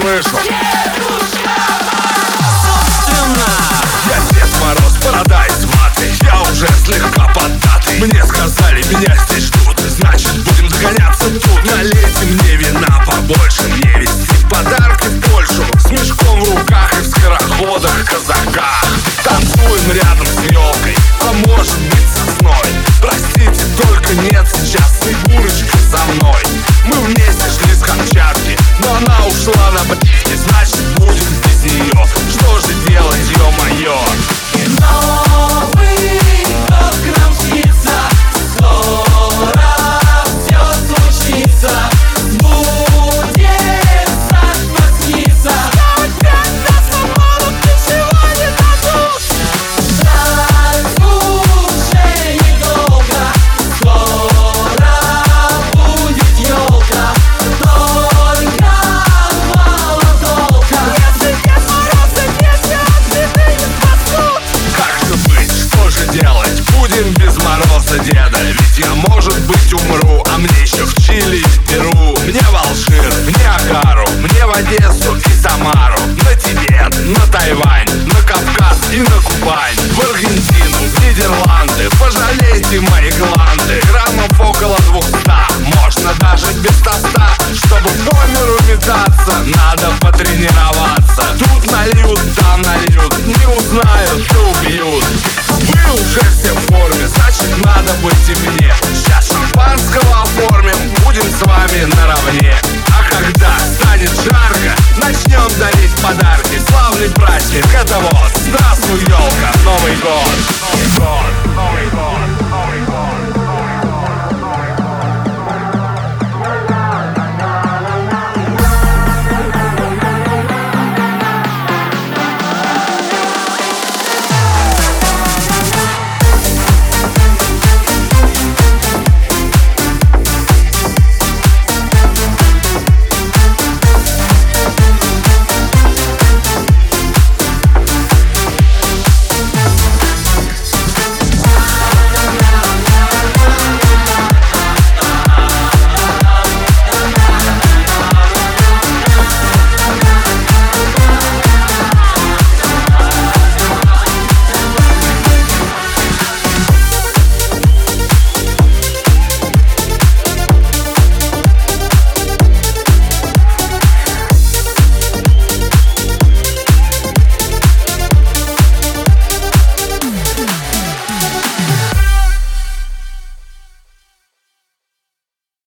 вышел. Я Дед Мороз, борода из ваты, я уже слегка поддатый. Мне сказали, меня здесь ждут, значит будем догоняться тут. Налейте мне вина побольше, мне везти подарки в Польшу. С мешком в руках и в скороходах, казаках. Танцуем рядом с елкой, а может быть сосной. Простите, только нет сейчас Снегурочки со мной. Мы вместе шли с Камчатки, но она ушла на б***ки, значит будем без нее. Что же делать, ё-моё? Новый год к нам снится, скоро все случится. Будет так поснится, опять нас обманут, ничего не дадут. Ждать уже недолго, скоро будет елка. Только мало толка, если Дед Мороз и дети от беды не спасут. Как же быть, что же делать? Будем без Мороза Деда. Ведь я, может быть, умру, а мне еще в Чили и в Перу. Мне в Алжир, мне Агару, мне в Одессу и Самару. На Тибет, на Тайвань, на Кавказ и на Кубань. В Аргентину, в Нидерланды, пожалейте мои гланды. Граммов около 200, можно даже без тоста. Чтобы по миру метаться, надо потренироваться. Тут нальют, там нальют, не узнают, да убьют. Вы уже все в форме, значит надо быть и мне. Сейчас шампанского оформим, будем с вами наравне. А когда станет жарко, начнем дарить подарки. Славный праздник, это вот, здравствуй, елка, Новый год.